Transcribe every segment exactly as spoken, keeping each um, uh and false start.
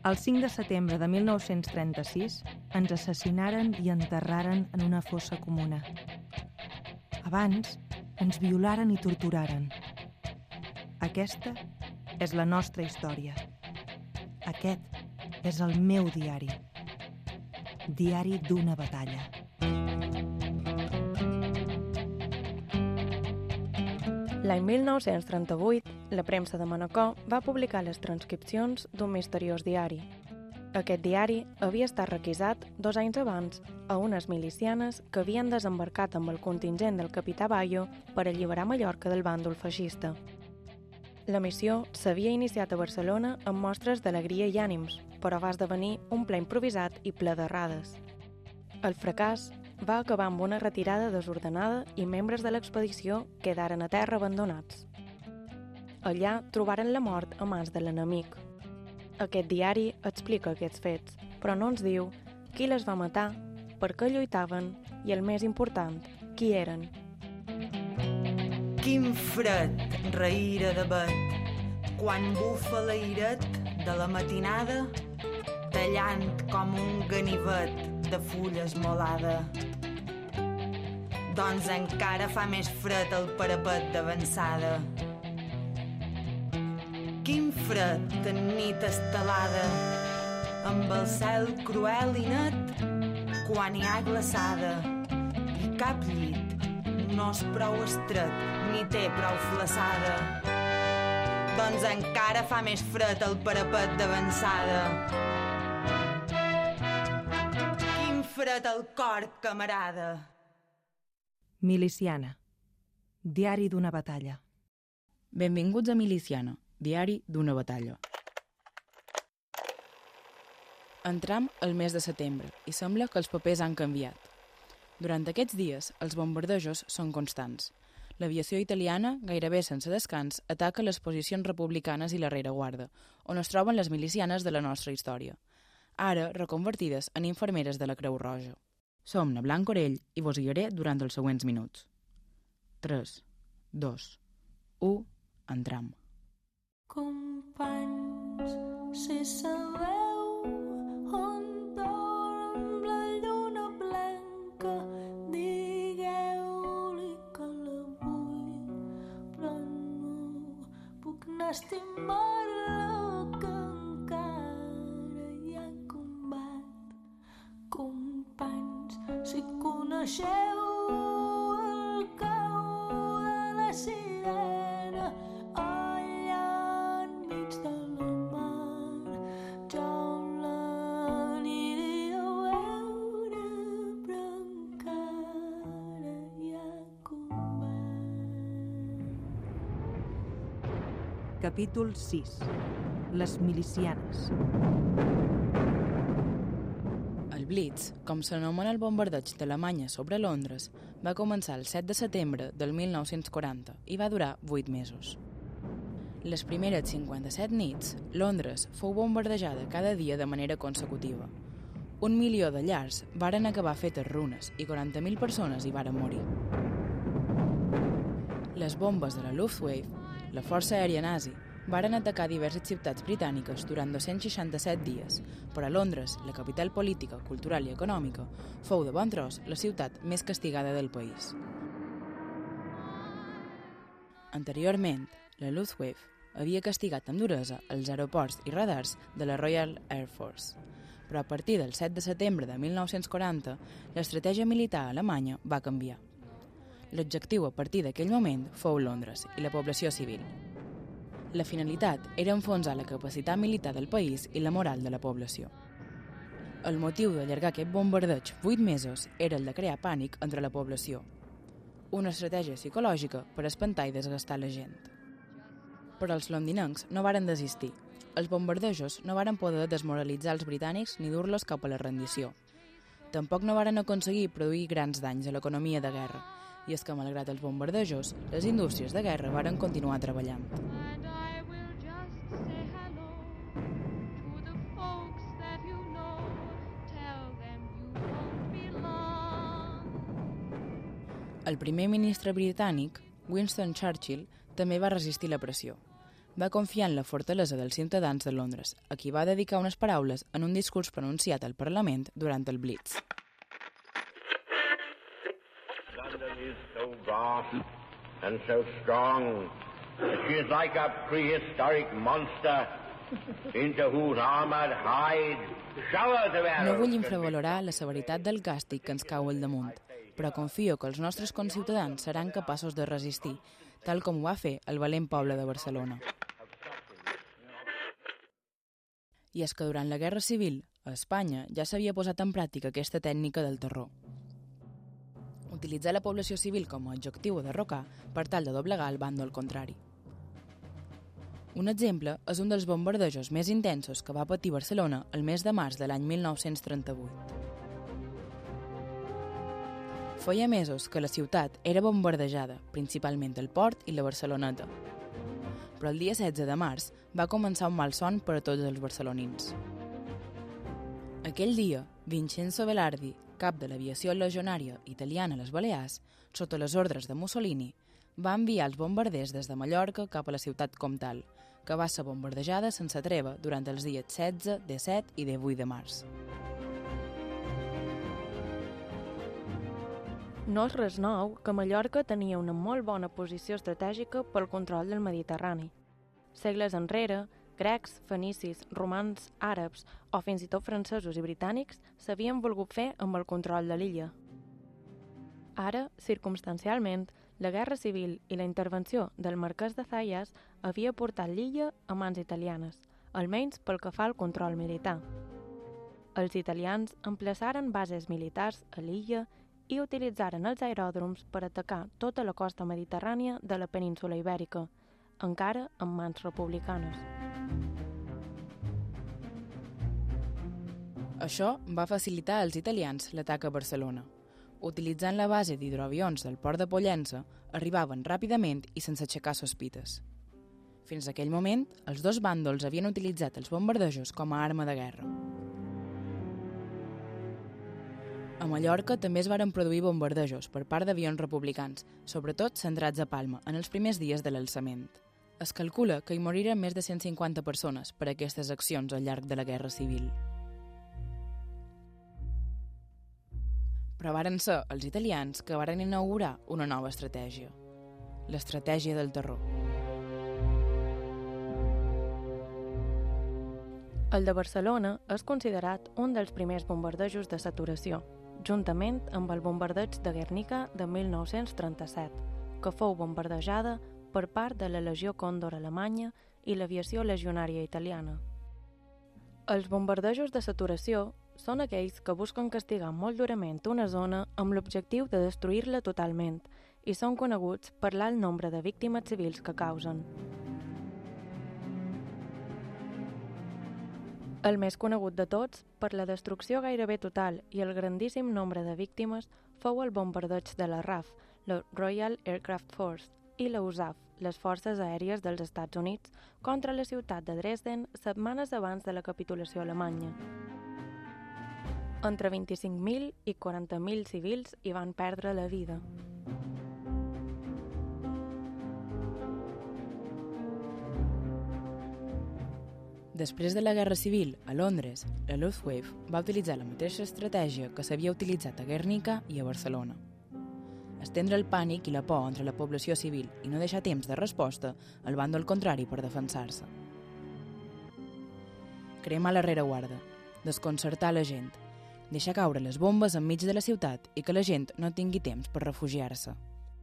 El cinc de setembre de mil nou-cents trenta-sis ens assassinaren i enterraren en una fossa comuna. Abans ens violaren i torturaren. Aquesta és la nostra història. Aquest és el meu diari. Diari d'una batalla. L'any mil nou-cents trenta-vuit, la premsa de Manacor va publicar les transcripcions d'un misteriós diari. Aquest diari havia estat requisat dos anys abans a unes milicianes que havien desembarcat amb el contingent del capità Bayo per alliberar Mallorca del bàndol feixista. La missió s'havia iniciat a Barcelona amb mostres d'alegria i ànims, però va esdevenir un ple improvisat i ple d'errades. El fracàs va acabar amb una retirada desordenada i membres de l'expedició quedaren a terra abandonats. Allà trobaren la mort a mans de l'enemic. Aquest diari explica aquests fets, però no ens diu qui les va matar, per què lluitaven i, el més important, qui eren. Quin fred reïra de vet, quan bufa l'airet de la matinada, tallant com un ganivet de fulla esmolada. Doncs encara fa més fred el parapet d'avançada. Quin fred en nit estelada, amb el cel cruel i net, quan hi ha glaçada, i cap llit no és prou estret ni té prou flaçada. Doncs encara fa més fred el parapet d'avançada. Quin fred al cor, camarada. Miliciana. Diari d'una batalla. Benvinguts a Miliciana, diari d'una batalla. Entram al mes de setembre i sembla que els papers han canviat. Durant aquests dies, els bombardejos són constants. L'aviació italiana, gairebé sense descans, ataca les posicions republicanes i la rereguarda, on es troben les milicianes de la nostra història, ara reconvertides en infermeres de la Creu Roja. Som na Blanc Orell i vos guiaré durant els següents minuts. tres, dos, u, entram. Companys, si sabeu on dorm la lluna blanca, digueu-li que la vull, però no puc anar a estimar-la, que encara hi ha combat. Companys, si coneixeu el cau de la sirena allà enmig de la mar, jo l'aniria a veure, però encara hi ha combat. Capítol sis. Les milicianes. El Blitz, com s'anomena el bombardeig d'Alemanya sobre Londres, va començar el set de setembre del mil nou-cents quaranta i va durar vuit mesos. Les primeres cinquanta-set nits, Londres fou bombardejada cada dia de manera consecutiva. Un milió de llars varen acabar fetes runes i quaranta mil persones hi varen morir. Les bombes de la Luftwaffe, la força aèria nazi, varen atacar diverses ciutats britàniques durant dos-cents seixanta-set dies, però a Londres, la capital política, cultural i econòmica, fou de bon tros la ciutat més castigada del país. Anteriorment, la Luftwaffe havia castigat amb duresa els aeroports i radars de la Royal Air Force, però a partir del set de setembre de mil nou-cents quaranta, l'estratègia militar alemanya va canviar. L'objectiu a partir d'aquell moment fou Londres i la població civil. La finalitat era enfonsar la capacitat militar del país i la moral de la població. El motiu d'allargar aquest bombardeig vuit mesos era el de crear pànic entre la població, una estratègia psicològica per espantar i desgastar la gent. Però els londinencs no varen desistir. Els bombardejos no varen poder desmoralitzar els britànics ni dur-los cap a la rendició. Tampoc no varen aconseguir produir grans danys a l'economia de guerra, i és que, malgrat els bombardejos, les indústries de guerra varen continuar treballant. El primer ministre britànic, Winston Churchill, també va resistir la pressió. va confiar en la fortalesa dels ciutadans de Londres, a qui va dedicar unes paraules en un discurs pronunciat al Parlament durant el Blitz. London is so vast and so strong that she is like a prehistoric monster into whose armored hide showers of arrows. No vull infravalorar la severitat del càstig que ens cau al damunt, però confio que els nostres conciutadans seran capaços de resistir, tal com ho va fer el valent poble de Barcelona. I és que durant la Guerra Civil, a Espanya ja s'havia posat en pràctica aquesta tècnica del terror. Utilitzar la població civil com a objectiu a derrocar per tal de doblegar el bàndol contrari. Un exemple és un dels bombardejos més intensos que va patir Barcelona el mes de març de l'any mil nou-cents trenta-vuit. Feia mesos que la ciutat era bombardejada, principalment el port i la Barceloneta. Però el dia setze de març va començar un malson per a tots els barcelonins. Aquell dia, Vincenzo Velardi, cap de l'aviació legionària italiana a les Balears, sota les ordres de Mussolini, va enviar els bombarders des de Mallorca cap a la ciutat comtal, que va ser bombardejada sense treva durant els dies setze, disset i divuit de març. No és res nou que Mallorca tenia una molt bona posició estratègica pel control del Mediterrani. Segles enrere, grecs, fenicis, romans, àrabs o fins i tot francesos i britànics s'havien volgut fer amb el control de l'illa. Ara, circumstancialment, la Guerra Civil i la intervenció del marquès de Zayas havia portat l'illa a mans italianes, almenys pel que fa al control militar. Els italians emplaçaren bases militars a l'illa i utilitzaren els aeròdroms per atacar tota la costa mediterrània de la península Ibèrica, encara en mans republicanes. Això va facilitar als italians l'atac a Barcelona. Utilitzant la base d'hidroavions del port de Pollença, arribaven ràpidament i sense aixecar sospites. Fins a aquell moment, els dos bàndols havien utilitzat els bombardejos com a arma de guerra. A Mallorca també es varen produir bombardejos per part d'avions republicans, sobretot centrats a Palma, en els primers dies de l'alçament. Es calcula que hi moriren més de cent cinquanta persones per aquestes accions al llarg de la Guerra Civil. Però varen ser els italians que varen inaugurar una nova estratègia, l'estratègia del terror. El de Barcelona és considerat un dels primers bombardejos de saturació, juntament amb el bombardeig de Guernica de mil nou-cents trenta-set, que fou bombardejada per part de la Legió Còndor alemanya i l'aviació legionària italiana. Els bombardejos de saturació són aquells que busquen castigar molt durament una zona amb l'objectiu de destruir-la totalment i són coneguts per l'alt nombre de víctimes civils que causen. El més conegut de tots, per la destrucció gairebé total i el grandíssim nombre de víctimes, fou el bombardeig de la R A F, la Royal Aircraft Force, i la U S A F, les Forces Aèries dels Estats Units, contra la ciutat de Dresden setmanes abans de la capitulació alemanya. Entre vint-i-cinc mil i quaranta mil civils hi van perdre la vida. Després de la Guerra Civil, a Londres, la Luftwaffe va utilitzar la mateixa estratègia que s'havia utilitzat a Guernica i a Barcelona. Estendre el pànic i la por entre la població civil i no deixar temps de resposta al bàndol contrari per defensar-se. Cremar la rereguarda, desconcertar la gent, deixar caure les bombes enmig de la ciutat i que la gent no tingui temps per refugiar-se.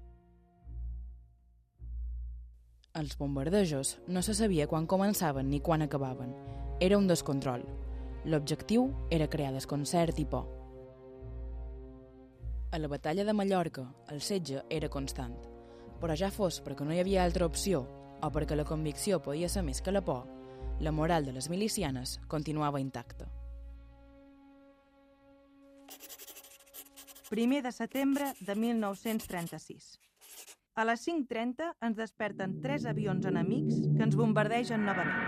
Els bombardejos no se sabia quan començaven ni quan acabaven. Era un descontrol. L'objectiu era crear desconcert i por. A la batalla de Mallorca, el setge era constant, però ja fos perquè no hi havia altra opció o perquè la convicció podia ser més que la por, la moral de les milicianes continuava intacta. primer de setembre de mil nou-cents trenta-sis. A les cinc trenta ens desperten tres avions enemics que ens bombardegen novament.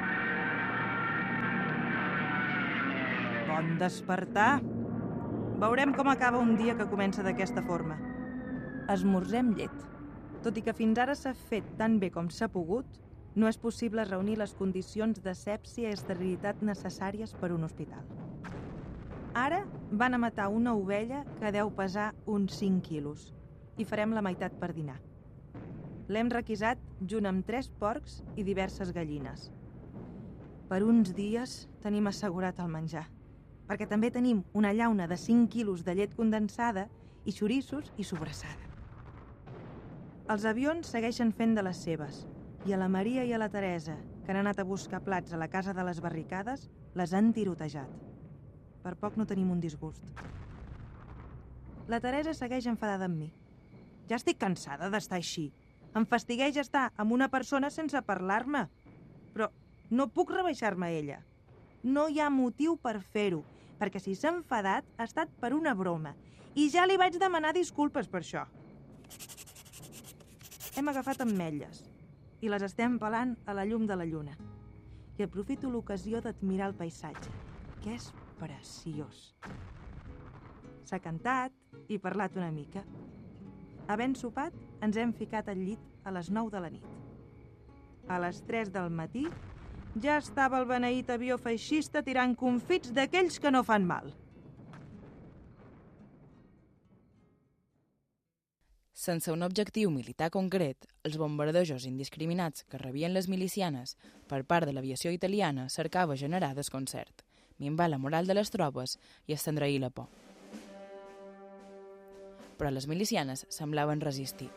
Bon despertar! Veurem com acaba un dia que comença d'aquesta forma. Esmorzem llet. Tot i que fins ara s'ha fet tan bé com s'ha pogut, no és possible reunir les condicions de sèpsia i esterilitat necessàries per un hospital. Ara van a matar una ovella que deu pesar uns cinc quilos i farem la meitat per dinar. L'hem requisat junt amb tres porcs i diverses gallines. Per uns dies tenim assegurat el menjar, perquè també tenim una llauna de cinc quilos de llet condensada i xoriços i sobrassada. Els avions segueixen fent de les seves, i a la Maria i a la Teresa, que han anat a buscar plats a la casa de les barricades, les han tirotejat. Per poc no tenim un disgust. La Teresa segueix enfadada amb mi. Ja estic cansada d'estar així. Em fastigueix estar amb una persona sense parlar-me. Però no puc rebaixar-me a ella. No hi ha motiu per fer-ho, perquè si s'ha enfadat ha estat per una broma. I ja li vaig demanar disculpes per això. Hem agafat ametlles i les estem pelant a la llum de la lluna. I aprofito l'ocasió d'admirar el paisatge, que és preciós. S'ha cantat i parlat una mica. Havent sopat, ens hem ficat al llit a les nou de la nit. A les tres del matí ja estava el beneït avió feixista tirant confits d'aquells que no fan mal. Sense un objectiu militar concret, els bombardejos indiscriminats que rebien les milicianes per part de l'aviació italiana cercava generar desconcert, minvar la moral de les tropes i estendre-hi la por. Però les milicianes semblaven resistir.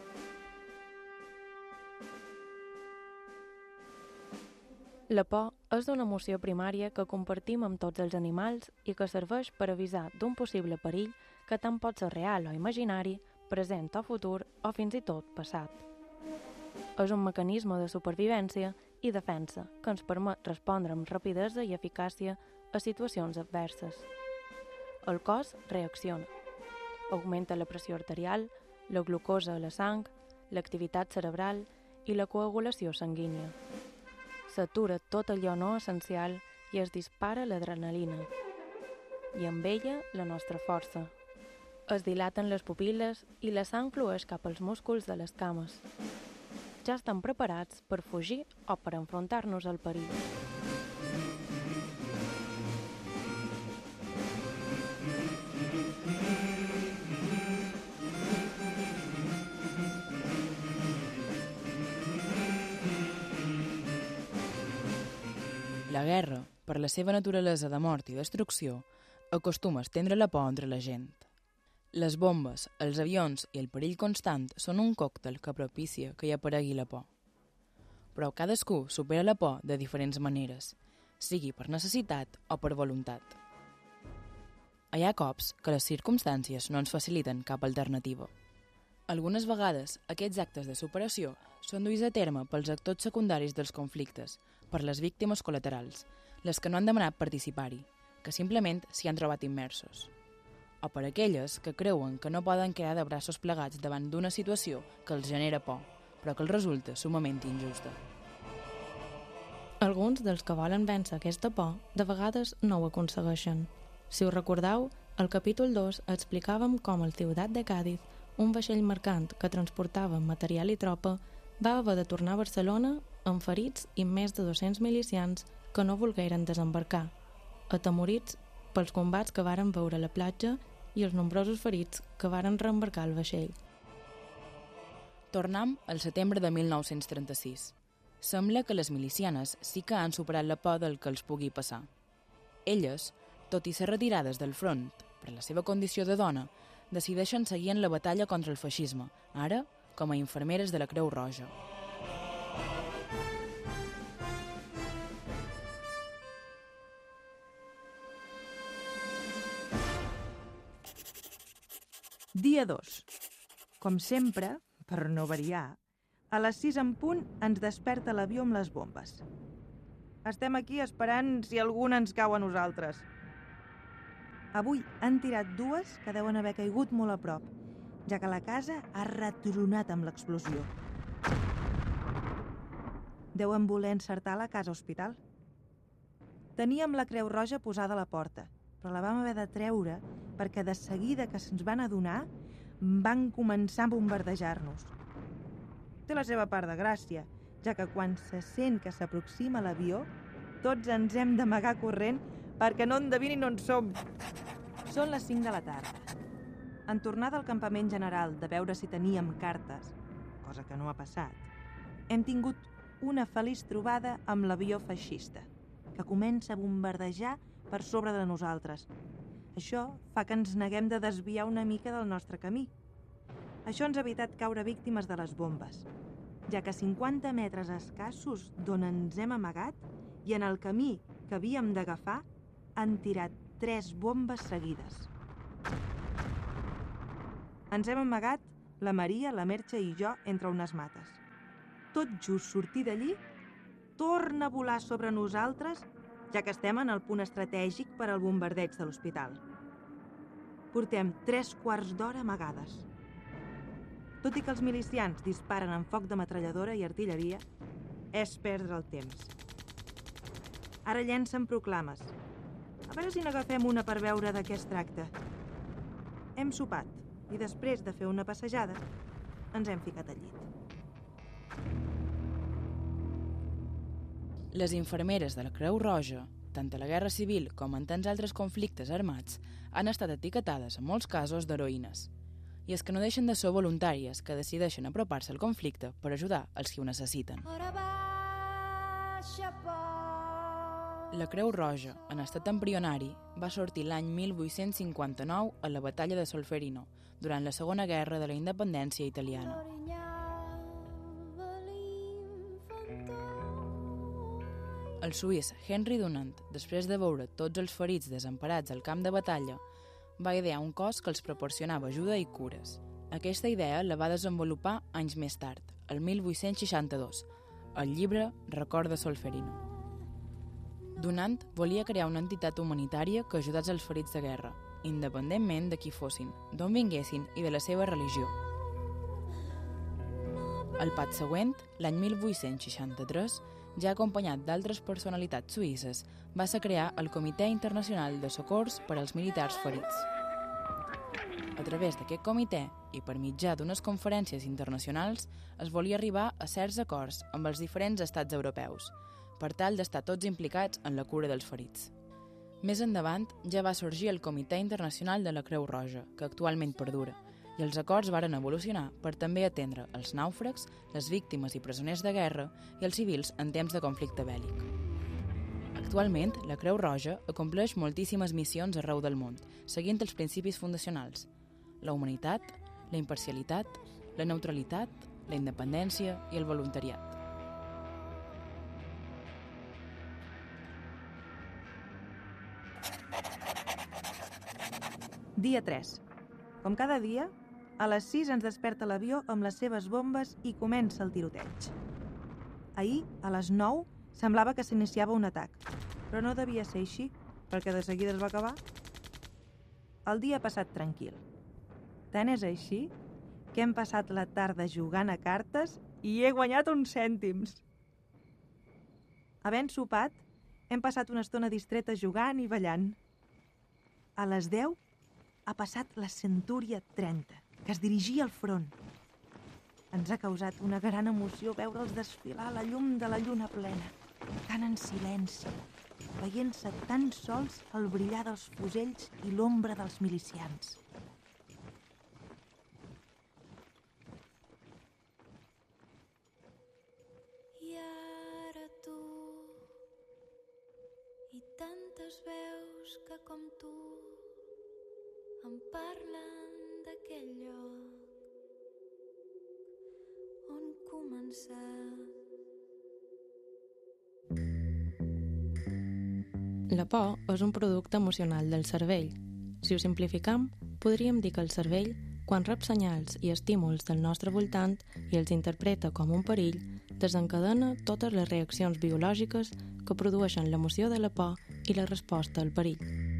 La por és una emoció primària que compartim amb tots els animals i que serveix per avisar d'un possible perill que tant pot ser real o imaginari, present o futur o fins i tot passat. És un mecanisme de supervivència i defensa que ens permet respondre amb rapidesa i eficàcia a situacions adverses. El cos reacciona. Augmenta la pressió arterial, la glucosa a la sang, l'activitat cerebral i la coagulació sanguínia. S'atura tot allò no essencial i es dispara l'adrenalina. I amb ella la nostra força. Es dilaten les pupil·les i la sang flueix cap als músculs de les cames. Ja estan preparats per fugir o per enfrontar-nos al perill. La guerra, per la seva naturalesa de mort i destrucció, acostuma a estendre la por entre la gent. Les bombes, els avions i el perill constant són un còctel que propicia que hi aparegui la por. Però cadascú supera la por de diferents maneres, sigui per necessitat o per voluntat. Hi ha cops que les circumstàncies no ens faciliten cap alternativa. Algunes vegades, aquests actes de superació són duits a terme pels actors secundaris dels conflictes, per les víctimes col·laterals, les que no han demanat participar-hi, que simplement s'hi han trobat immersos. O per aquelles que creuen que no poden quedar de braços plegats davant d'una situació que els genera por, però que els resulta sumament injusta. Alguns dels que volen vèncer aquesta por de vegades no ho aconsegueixen. Si us recordeu, al capítol dos explicàvem com el Ciutat de Cádiz, un vaixell mercant que transportava material i tropa, va haver de tornar a Barcelona amb ferits i més de dos-cents milicians que no volgueren desembarcar, atemorits pels combats que varen veure a la platja i els nombrosos ferits que varen reembarcar el vaixell. Tornem al setembre de mil nou-cents trenta-sis. Sembla que les milicianes sí que han superat la por del que els pugui passar. Elles, tot i ser retirades del front per la seva condició de dona, decideixen seguir en la batalla contra el feixisme, ara com a infermeres de la Creu Roja. Dia dos. Com sempre, per no variar, a les sis en punt ens desperta l'avió amb les bombes. Estem aquí esperant si alguna ens cau a nosaltres. Avui han tirat dues que deuen haver caigut molt a prop, ja que la casa ha retronat amb l'explosió. Deuen voler encertar la casa hospital. Teníem la Creu Roja posada a la porta, però la vam haver de treure perquè de seguida que se'ns van adonar van començar a bombardejar-nos. Té la seva part de gràcia, ja que quan se sent que s'aproxima l'avió, tots ens hem d'amagar corrent perquè no endevinin on som. Són les cinc de la tarda. En tornar del campament general de veure si teníem cartes, cosa que no ha passat, hem tingut una feliç trobada amb l'avió feixista, que comença a bombardejar per sobre de nosaltres. Això fa que ens neguem de desviar una mica del nostre camí. Això ens ha evitat caure víctimes de les bombes, ja que cinquanta metres escassos d'on ens hem amagat i en el camí que havíem d'agafar han tirat tres bombes seguides. Ens hem amagat la Maria, la Merche i jo entre unes mates. Tot just sortir d'allí, torna a volar sobre nosaltres, ja que estem en el punt estratègic per al bombardeig de l'hospital. Portem tres quarts d'hora amagades. Tot i que els milicians disparen amb foc de metralladora i artilleria, és perdre el temps. Ara llencen proclames. A veure si n'agafem una per veure de què es tracta. Hem sopat i després de fer una passejada ens hem ficat al llit. Les infermeres de la Creu Roja, tant a la Guerra Civil com en tants altres conflictes armats, han estat etiquetades en molts casos d'heroïnes. I és que no deixen de ser voluntàries que decideixen apropar-se al conflicte per ajudar els que ho necessiten. La Creu Roja, en estat embrionari, va sortir l'any mil vuit-cents cinquanta-nou a la batalla de Solferino, durant la Segona Guerra de la Independència italiana. El suís Henry Dunant, després de veure tots els ferits desemparats al camp de batalla, va idear un cos que els proporcionava ajuda i cures. Aquesta idea la va desenvolupar anys més tard, el mil vuit-cents seixanta-dos, el llibre Record de Solferino. Dunant volia crear una entitat humanitària que ajudés els ferits de guerra, independentment de qui fossin, d'on vinguessin i de la seva religió. El pas següent, l'any mil vuit-cents seixanta-tres, ja acompanyat d'altres personalitats suïsses, va ser crear el Comitè Internacional de Socors per als Militars Ferits. A través d'aquest comitè, i per mitjà d'unes conferències internacionals, es volia arribar a certs acords amb els diferents estats europeus, per tal d'estar tots implicats en la cura dels ferits. Més endavant ja va sorgir el Comitè Internacional de la Creu Roja, que actualment perdura, i els acords varen evolucionar per també atendre els nàufrags, les víctimes i presoners de guerra i els civils en temps de conflicte bèl·lic. Actualment, la Creu Roja acompleix moltíssimes missions arreu del món, seguint els principis fundacionals: la humanitat, la imparcialitat, la neutralitat, la independència i el voluntariat. Dia tres. Com cada dia, a les sis ens desperta l'avió amb les seves bombes i comença el tiroteig. Ahir, a les nou, semblava que s'iniciava un atac, però no devia ser així, perquè de seguida es va acabar. El dia ha passat tranquil. Tant és així que hem passat la tarda jugant a cartes i he guanyat uns cèntims. Havent sopat, hem passat una estona distreta jugant i ballant. A les deu ha passat la Centúria trenta, que es dirigia al front. Ens ha causat una gran emoció veure'ls desfilar a la llum de la lluna plena, tan en silenci, veient-se tan sols el brillar dels fusells i l'ombra dels milicians. I ara tu, i tantes veus que com tu em parlen d'aquell lloc on començar. La por és un producte emocional del cervell. Si ho simplificam, podríem dir que el cervell, quan rep senyals i estímuls del nostre voltant i els interpreta com un perill, desencadena totes les reaccions biològiques que produeixen l'emoció de la por i la resposta al perill.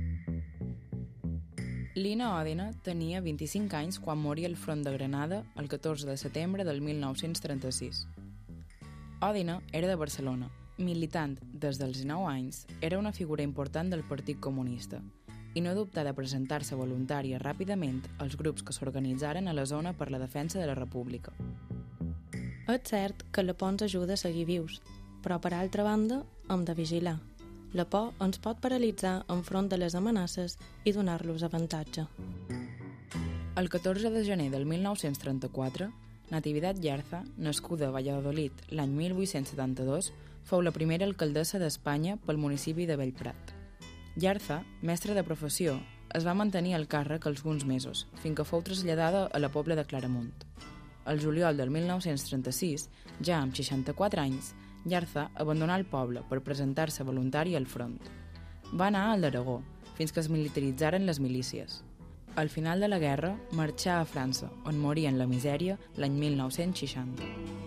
Lina Òdena tenia vint-i-cinc anys quan moria al front de Granada el catorze de setembre del mil nou-cents trenta-sis. Òdena era de Barcelona. Militant des dels dinou anys, era una figura important del Partit Comunista i no dubtà de presentar-se voluntària ràpidament als grups que s'organitzaren a la zona per la defensa de la República. És cert que la por ens ajuda a seguir vius, però per altra banda hem de vigilar. La por ens pot paralitzar enfront de les amenaces i donar-los avantatge. El catorze de gener del mil nou-cents trenta-quatre, Natividad Yarza, nascuda a Valladolid l'any mil vuit-cents setanta-dos, fou la primera alcaldessa d'Espanya pel municipi de Bellprat. Yarza, mestra de professió, es va mantenir al càrrec alguns mesos, fins que fou traslladada a la Pobla de Claramunt. El juliol del mil nou-cents trenta-sis, ja amb seixanta-quatre anys, Yarza abandonà el poble per presentar-se voluntari al front. Va anar a l'Aragó, fins que es militaritzaren les milícies. Al final de la guerra, marxà a França, on morí en la misèria l'any mil nou-cents seixanta.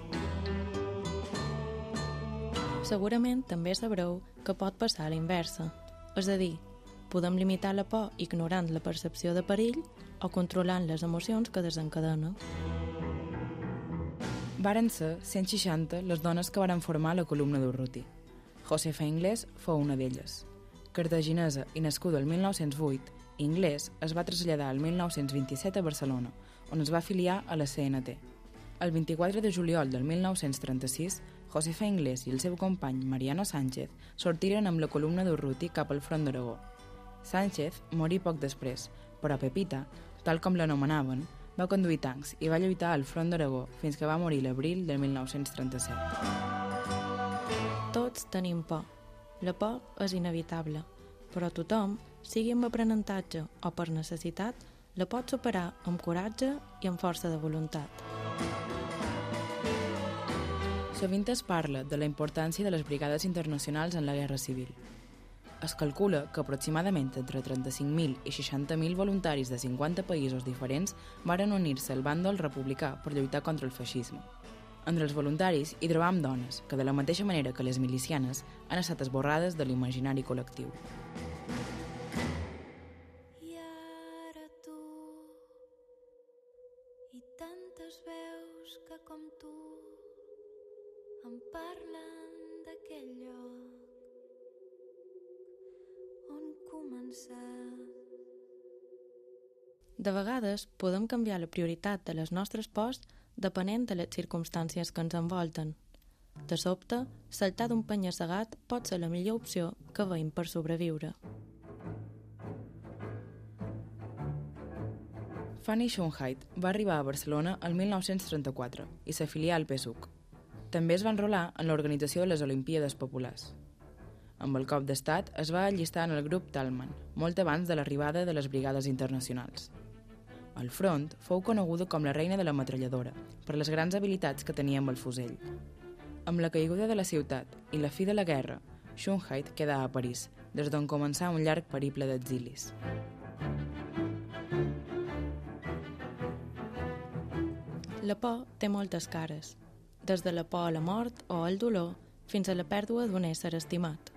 Segurament també sabreu que pot passar a la inversa, és a dir, podem limitar la por ignorant la percepció de perill o controlant les emocions que desencadena. Varen ser cent seixanta les dones que varen formar la columna d'Urruti. Josefa Inglés fou una d'elles. Cartaginesa i nascuda el mil nou-cents vuit, Inglés es va traslladar el mil nou-cents vint-i-set a Barcelona, on es va afiliar a la C N T. El vint-i-quatre de juliol del mil nou-cents trenta-sis, Josefa Inglés i el seu company Mariano Sánchez sortiren amb la columna d'Urruti cap al front d'Aragó. Sánchez morí poc després, però Pepita, tal com l'anomenaven, va conduir tancs i va lluitar al front d'Aragó fins que va morir l'abril de mil nou-cents trenta-set. Tots tenim por. La por és inevitable, però tothom, sigui amb aprenentatge o per necessitat, la pot superar amb coratge i amb força de voluntat. Sovint es parla de la importància de les brigades internacionals en la guerra civil. Es calcula que aproximadament entre trenta-cinc mil i seixanta mil voluntaris de cinquanta països diferents varen unir-se al bàndol republicà per lluitar contra el feixisme. Entre els voluntaris hi trobam dones que, de la mateixa manera que les milicianes, han estat esborrades de l'imaginari col·lectiu. I ara tu, i tantes veus que com tu em parlen d'aquell lloc on començar. De vegades podem canviar la prioritat de les nostres pors depenent de les circumstàncies que ens envolten. De sobte, saltar d'un penya-segat pot ser la millor opció que veiem per sobreviure. Fanny Schoenheit va arribar a Barcelona el mil nou-cents trenta-quatre i s'afilià al P S U C. També es va enrolar en l'organització de les Olimpíades Populars. Amb el cop d'estat es va allistar en el grup Talman, molt abans de l'arribada de les brigades internacionals. Al front fou coneguda com la reina de la metralladora, per les grans habilitats que tenia amb el fusell. Amb la caiguda de la ciutat i la fi de la guerra, Schoenheit quedà a París, des d'on començà un llarg periple d'exilis. La por té moltes cares, des de la por a la mort o al dolor fins a la pèrdua d'un ésser estimat.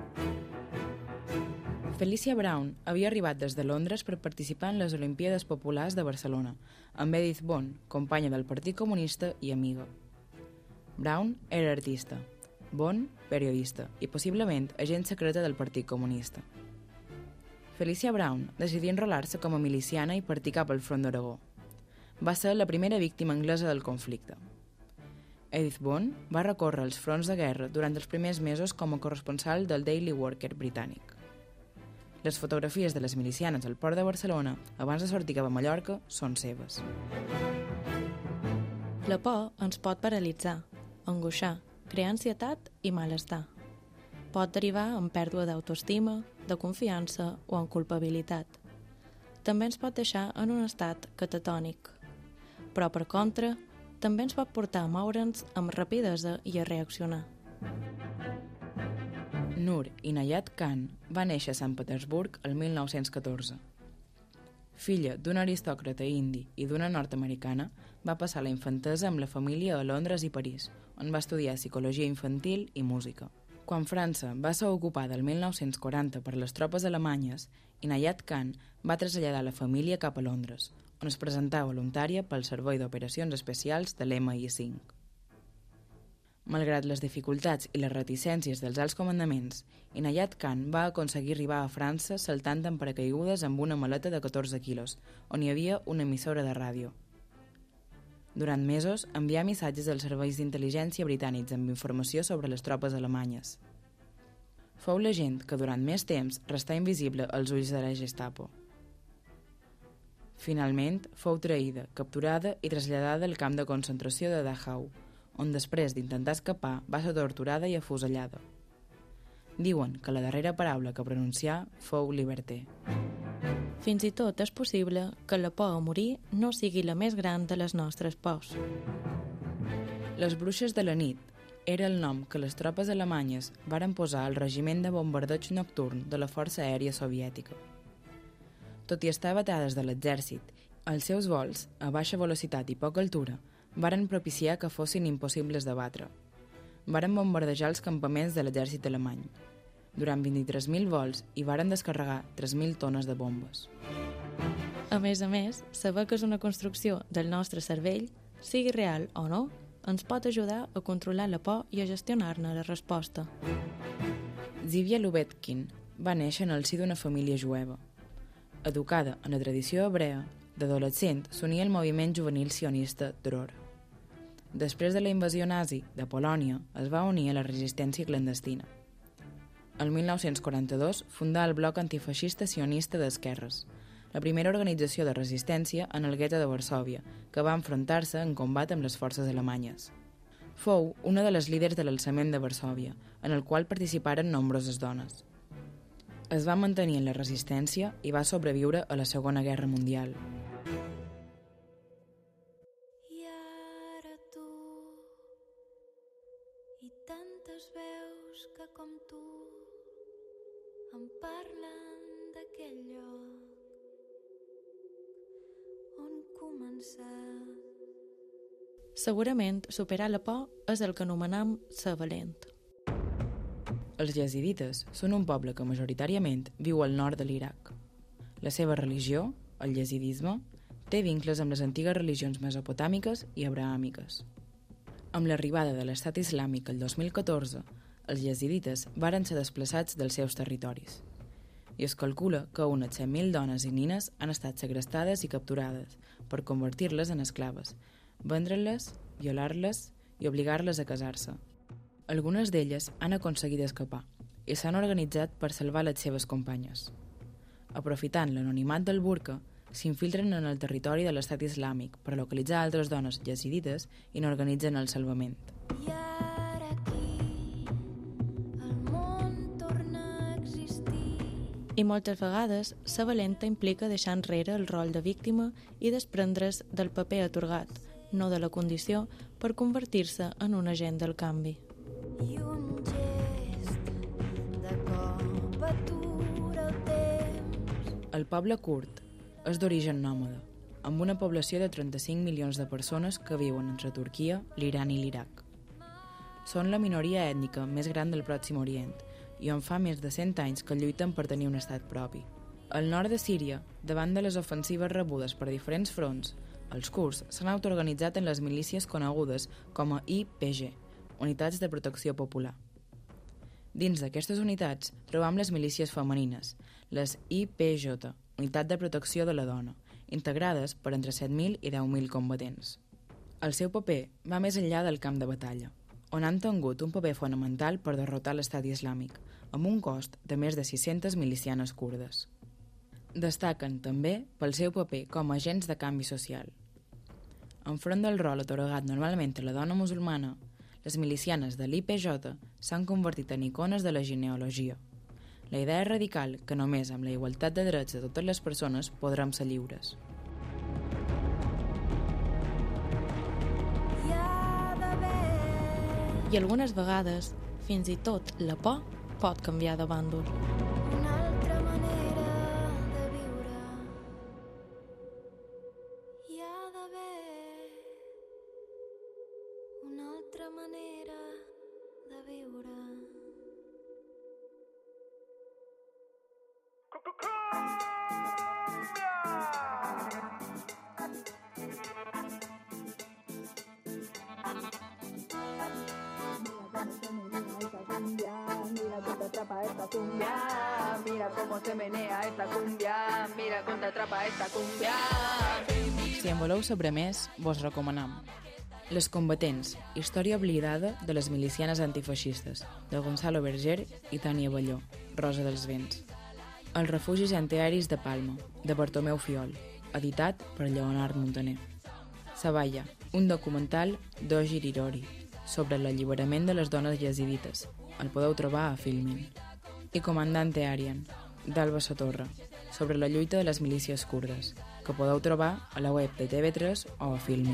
Felicia Brown havia arribat des de Londres per participar en les Olimpíades Populars de Barcelona, amb Edith Bond, companya del Partit Comunista i amiga. Brown era artista, Bond, periodista i possiblement agent secreta del Partit Comunista. Felicia Brown decidí enrolar-se com a miliciana i partir cap al front d'Aragó. Va ser la primera víctima anglesa del conflicte. Edith Bond va recórrer els fronts de guerra durant els primers mesos com a corresponsal del Daily Worker britànic. Les fotografies de les milicianes al port de Barcelona, abans de sortir cap a Mallorca, són seves. La por ens pot paralitzar, angoixar, crear ansietat i malestar. Pot derivar en pèrdua d'autoestima, de confiança o en culpabilitat. També ens pot deixar en un estat catatònic. Però, per contra, també ens pot portar a moure'ns amb rapidesa i a reaccionar. Nur Inayat Khan va néixer a Sant Petersburg el mil nou-cents catorze. Filla d'un aristòcrata indi i d'una nord-americana, va passar la infantesa amb la família a Londres i París, on va estudiar psicologia infantil i música. Quan França va ser ocupada el mil nou-cents quaranta per les tropes alemanyes, Inayat Khan va traslladar la família cap a Londres, on es presentà voluntària pel Servei d'Operacions Especials de l'M I cinc. Malgrat les dificultats i les reticències dels alts comandaments, Inayat Khan va aconseguir arribar a França saltant en paracaigudes amb una maleta de catorze quilos, on hi havia una emissora de ràdio. Durant mesos envià missatges als serveis d'intel·ligència britànics amb informació sobre les tropes alemanyes. Fou l'agent que durant més temps restà invisible als ulls de la Gestapo. Finalment, fou traïda, capturada i traslladada al camp de concentració de Dachau, on després d'intentar escapar va ser torturada i afusellada. Diuen que la darrera paraula que pronuncià fou liberté. Fins i tot és possible que la por a morir no sigui la més gran de les nostres pors. Les bruixes de la nit era el nom que les tropes alemanyes varen posar al regiment de bombardeig nocturn de la Força Aèria Soviètica. Tot i estar vetades de l'exèrcit, els seus vols, a baixa velocitat i poca altura, varen propiciar que fossin impossibles de batre. Varen bombardejar els campaments de l'exèrcit alemany. Durant vint-i-tres mil vols hi varen descarregar tres mil tones de bombes. A més a més, saber que és una construcció del nostre cervell, sigui real o no, ens pot ajudar a controlar la por i a gestionar-ne la resposta. Zivia Lubetkin va néixer en el si d'una família jueva. Educada en la tradició hebrea, d'adolescent s'unia al moviment juvenil sionista Dror. Després de la invasió nazi de Polònia, es va unir a la resistència clandestina. El mil nou-cents quaranta-dos fundà el Bloc Antifeixista Sionista d'Esquerres, la primera organització de resistència en el gueto de Varsòvia, que va enfrontar-se en combat amb les forces alemanyes. Fou una de les líders de l'alçament de Varsòvia, en el qual participaren nombroses dones. Es va mantenir en la resistència i va sobreviure a la Segona Guerra Mundial. I ara tu, i tantes veus que com tu em parlen d'aquell lloc on començar. Segurament superar la por és el que anomenem ser valent. Els yazidites són un poble que majoritàriament viu al nord de l'Iraq. La seva religió, el yazidisme, té vincles amb les antigues religions mesopotàmiques i abrahàmiques. Amb l'arribada de l'estat islàmic el dos mil catorze, els yazidites varen ser desplaçats dels seus territoris. I es calcula que unes set mil dones i nines han estat segrestades i capturades per convertir-les en esclaves, vendre-les, violar-les i obligar-les a casar-se. Algunes d'elles han aconseguit escapar i s'han organitzat per salvar les seves companyes. Aprofitant l'anonimat del burca, s'infiltren en el territori de l'estat islàmic per localitzar altres dones yazidites i n'organitzen el salvament. I ara aquí el món torna a existir. I moltes vegades, ser valenta implica deixar enrere el rol de víctima i desprendre's del paper atorgat, no de la condició, per convertir-se en un agent del canvi. I un gest de cop atura el temps. El poble kurd és d'origen nòmada, amb una població de trenta-cinc milions de persones que viuen entre Turquia, l'Iran i l'Iraq. Són la minoria ètnica més gran del Pròxim Orient i on fa més de cent anys que lluiten per tenir un estat propi. Al nord de Síria, davant de les ofensives rebudes per diferents fronts, els kurds s'han autoorganitzat en les milícies conegudes com a I P G, Unitats de Protecció Popular. Dins d'aquestes unitats trobam les milícies femenines, les I P J, Unitat de Protecció de la Dona, integrades per entre set mil i deu mil combatents. El seu paper va més enllà del camp de batalla, on han tingut un paper fonamental per derrotar l'estat islàmic, amb un cost de més de sis-centes milicianes kurdes. Destaquen també pel seu paper com a agents de canvi social. Enfront del rol atorgat normalment a la dona musulmana, les milicianes de l'I P J s'han convertit en icones de la genealogia. La idea és radical que només amb la igualtat de drets de totes les persones podrem ser lliures. I algunes vegades, fins i tot la por pot canviar de bàndol. Una altra manera de viure. Hi ha d'haver una altra manera de viure. Mira, atrapa esta cumbia, mira cómo se menea esta cumbia, mira cómo te atrapa esta cumbia. Si en voleu saber més, vos recomanem Les combatents, història oblidada de les milicianes antifeixistes, de Gonzalo Berger i Tània Balló, Rosa dels Vents. Els refugis antiaeris de Palma, de Bartomeu Fiol, editat per Lleonard Montaner. Sabaya, un documental d'Ogir Irori, sobre l'alliberament de les dones yazidites. El podeu trobar a Filmin. I Comandante Aryan, d'Alba Sotorra, sobre la lluita de les milícies kurdes, que podeu trobar a la web de T V tres o a Filmin.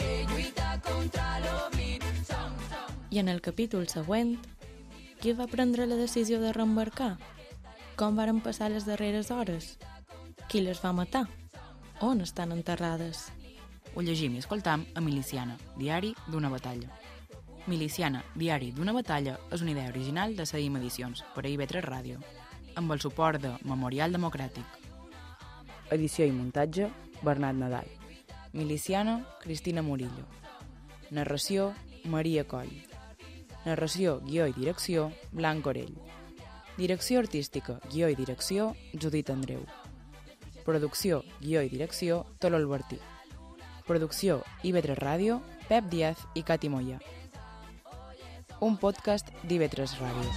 I en el capítol següent, qui va prendre la decisió de reembarcar? Com varen passar les darreres hores? Qui les va matar? On estan enterrades? Ho llegim i escoltam a Miliciana, diari d'una batalla. Miliciana, diari d'una batalla és una idea original de Seguim Edicions per a I V tres Ràdio, amb el suport de Memorial Democràtic. Edició i muntatge, Bernat Nadal. Miliciana, Cristina Murillo. Narració, Maria Coll. Narració, guió i direcció, Blanc Orell. Direcció artística, guió i direcció, Judit Andreu. Producció, guió i direcció, Tolo Albertí. Producció, I V tres Ràdio, Pep Díaz i Cati Moya. Un podcast d'I V tres Ràdio.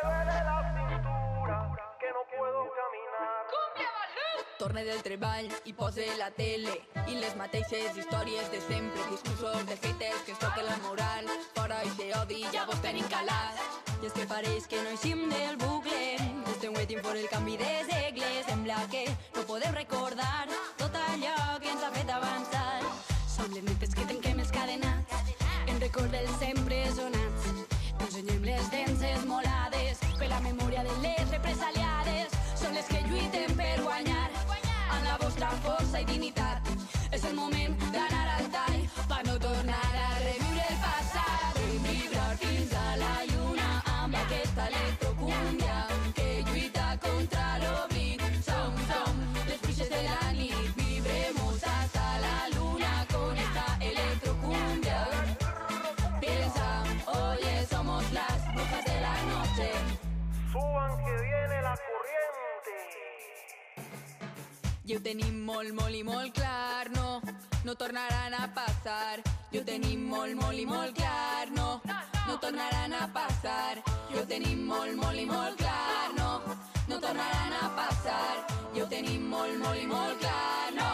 Torne del treball i pose la tele i les mateixes històries de sempre, discursos de fetes que es toquen la moral, fora i se odi ja vos tenim calat. I és que pareix que no eixim del bucle, estem waiting for el canvi de segle, sembla que no podem recordar tot allò que ens ha fet avançar. Som les netes que trenquem els cadenats, en record dels sempre sonats, ensenyem les dents esmolades per la memòria de les represaliades, són les que lluiten per guanyar amb la vostra força i dignitat. És el moment d'anar al tall per no tornar a reviure el passat. Vibrar fins a la lluna amb aquesta electrocúmbia que lluita contra l'oblit. Som, som les bruixes de la nit, vibremos hasta la luna con esta electrocúmbia. Piensa, oye, somos las brujas de la noche. Suban que viene la corriente. I ho tenim molt, molt i molt clar, no, no tornaran a passar. I ho tenim molt, molt i molt clar, no, no tornaran a passar. I ho tenim molt, molt i molt clar, no, no tornaran a passar. I ho tenim molt, molt i molt clar, no.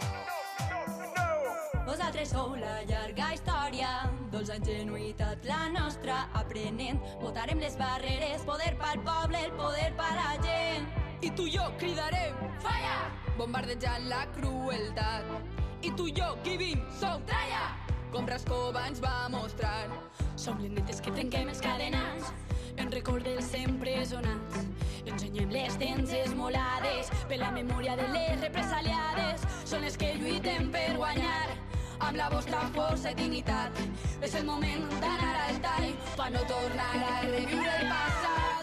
Vosaltres sou la llarga història, dolça ingenuïtat la nostra, aprenent, votarem les barreres, poder pel poble, el poder per la gent. I tu i jo cridarem falla, bombardejant la crueltat. I tu i jo qui vim som tralla, com Rascova ens va mostrar. Som les netes que trenquem els cadenats, en record dels sempre sonats. Ensenyem les dents esmolades per la memòria de les represaliades. Són les que lluiten per guanyar amb la vostra força i dignitat. És el moment d'anar al tall per no tornar a reviure el passat.